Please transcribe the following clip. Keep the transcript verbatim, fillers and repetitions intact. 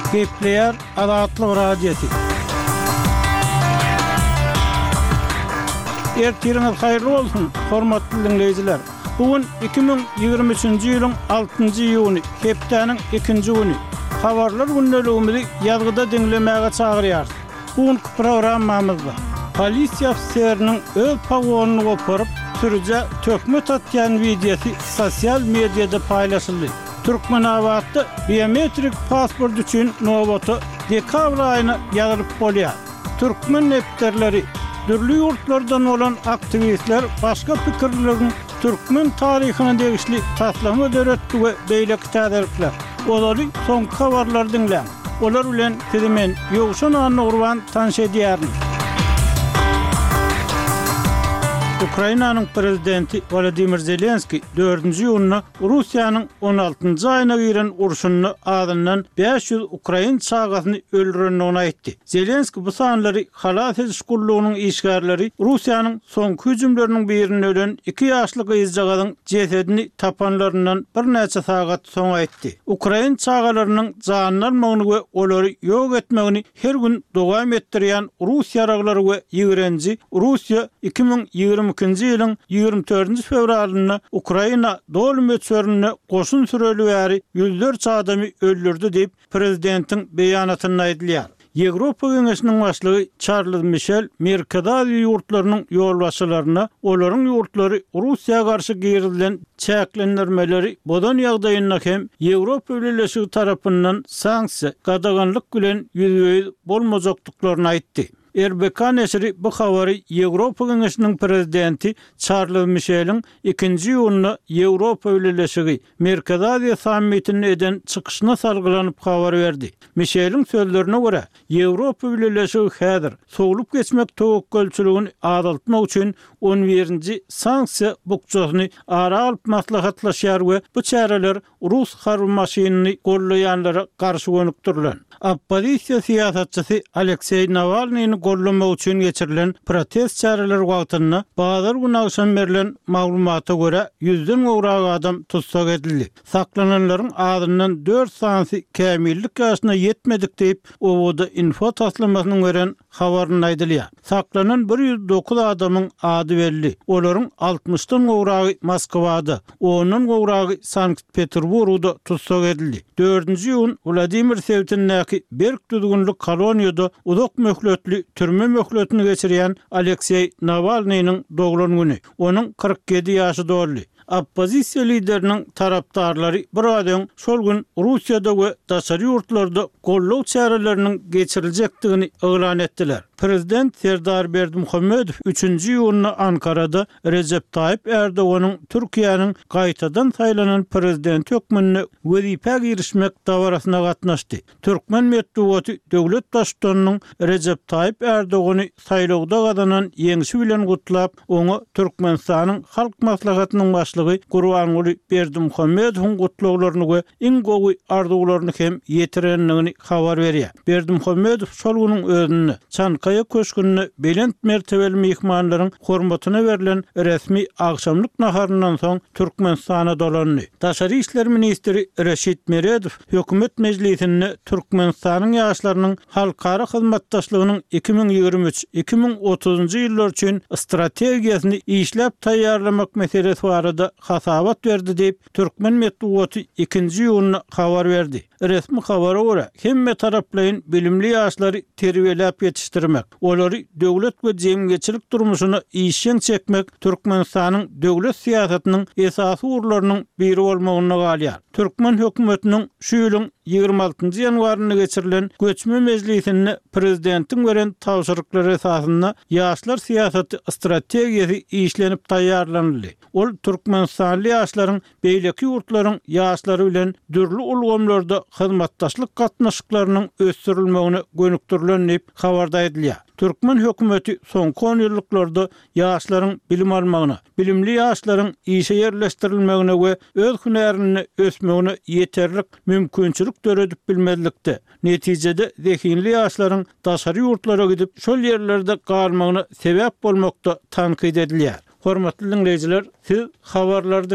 Gepleyer Azatlyk radiosi. Ertiriniz hayırlı olsun, hormatly dinleyijiler. Bugün iki bin ýygrimi üçinji ýylyň altynjy ýuny, hepdeniň ikinji güni. Habarlar günneligimizi ýazgyda dinlemäge çagyrýar. Bugünkü programmamyzda polisiýa ofisieriniň öz pagonuny goparyp, sürüje tökmet atýan videosy sosial mediada paýlaşyldy. Türkmenawatda biometrik pasport üçin nowata dekabr aýyna ýazylyp bolýar. Türkmen nepterleri, dürli ýurtlardan olan aktivistler başga pikirleriň Türkmen taryhyna degişli taslama döretdi we beýleki täderikler. Olary soňky habarlar dinleň. Olar bilen sizimen ýogşan anyny urban tanış edýärin. Ukrainanyň prezidenti Volodymyr Zelenski dördünji ýylyna Russiýanyň on altynjy aýyna giren urşuny adyndan beş ýüz Ukrain çagasyny öldürendigini aýtdy. Zelenski bu sanlary halas ediş gullugynyň işgärleri Russiýanyň soňky hüjümleriniň birinde ölen iki ýaşly gyzjagadyň jesedini tapanlaryndan bir näçe sagat soň aýtdy. Ukrain çagalarynyň janyny almagyny we olary ýok etmegini her gün dowam etdirýän Russiýa raglary we ýigrenji Russiýa iki bin ýygrimi ikinji ýylyň ýygrimi dördünji fevralyna Ukraina dolmetsörüne goşun süreli bäri ýüzlerçe adamy öldürdi diýip prezidentiň beýanatynda aýdylýar. Ýewropa Geňeşiniň başlygy Charles Michel Merkadazy ýurtlarynyň ýolbaşçylaryna olaryň ýurtlary Russiýa garşy girilen çäklendirmeleri bodan ýagdaýyna hem Ýewropa Birleşigi tarapyndan sanksiýa gadaganlyk bilen ýüzüýüz bolmajakdyklaryny aýtdy. R B K nesri bu habary Ýewropa Geňeşiniň prezidenti Charles Michel'iň ikinji ýylyna Ýewropa Birleşigi Merkadazy sammitini eden çykyşyna salgylanyp habar berdi. Michel'iň sözlerine görä, Ýewropa Birleşigi häzir soglup geçmek towakkalçylygyny adaltmak üçin on birinji sanksiýa bukçasyny ara alyp maslahatlaşýar we bu çäreler Rus harby maşynyny gollaýanlara garşy gönükdirler. Opposisiýa siýasatçysy Aleksey Navalnyny gollamak üçin geçirilen protest çäreleri wagtyna bazar günü akşam berilen maglumata görä ýüzden gowrak adam tutsak edildi. Saklananlaryň adyndan dört sansy kämillik ýaşyna ýetmedik diýip owada info taslamasyny gören habaryny aýdylýar. Saklanan bir ýüz dokuz adamyň ady belli. Olaryň altmışdan gowragy Moskwada, onuň gowragy Sankt-Peterburgda tutsak edildi. dördünji ýyl Vladimir Sevtinäki Berk düzgünlük koloniýada uzak möhletli türme möhletini geçirýän Aleksey Navalnyň doglan güni. Onuň kırk ýedi ýaşy doldy. Oppozisiýa lideriniň tarapdarlary bir adam şol gün Russiýada we daşary ýurtlarda gollaw çäreleriniň geçiriljekdigini elan etdiler. Prezident Serdar Berdimuhammedow üçünji ýylyna Ankarada Recep Tayyip Erdoganyň Türkiýanyň gaýtadan saýlanan prezident hökmüne wezipä girişmek dawarasyna gatnaşdy. Türkmen medeniýeti döwlet başçysynyň Recep Tayyip Erdogany saýlawda gadanan ýeňişi bilen gutlap, onu Türkmenistanyň halk maslahatynyň başlygy Gurbanguly Berdimuhammedowyň gutlawlaryny we iň gowy arzuwlaryny hem ýetirenligini habar berýär. Berdimuhammedow şol güniň özüni Çankaya köşkününe belent mertebeli mihmanlaryň hormatyna berilen resmi akşamlyk naharyndan soň Türkmenistana dolandy. Daşary işler ministri Reşit Meredow hökümet mejlisinde Türkmenistanyň ýaşlarynyň halkara hyzmatdaşlygynyň iki bin ýygrimi üç iki bin otuzunjy ýyllar üçin strategiýasyny işläp taýýarlamak meselesi barada hasabat berdi diýip Türkmen medeniýeti ikinji ýylyna habar berdi. Resmi habara görä, hemme taraplaryň bilimli ýaşlary terbiýelep ýetişdirmek, olary döwlet we jemgyýetçilik durmuşyna işen çekmek Türkmenistanyň döwlet siýasatynyň esasy urlarynyň biri bolmagyna galýar. Türkmen hökümetiniň şu ýylyň ýygrimi altynjy ýanwaryna geçirilen göçme mejlisinde prezidentiň beren tawşyryklary esasynda ýaşlar siýasaty strategiýasy işlenip taýýarlandy. Ol Türkmenistanly ýaşlaryň beýleki ýurtlaryň ýaşlary bilen dürli ulgamlarda hyzmatdaşlyk gatnaşyklarynyň ösdürilmegine gönükdirilen diýip habarda edilýär. Türkmen hökümeti soňky on ýyllarda ýaşlaryň bilim almagyna, bilimli ýaşlaryň işe ýerleşdirilmegine we öz hünerini ösmegine ýeterlik mümkinçilik döredip bilmezlikde. Netijede zehinli ýaşlaryň daşary ýurtlara gidip şol ýerlerde galmagyna sebäp bolmakda tankyd edilýär. Hormatly dinleyijiler, siz habarlary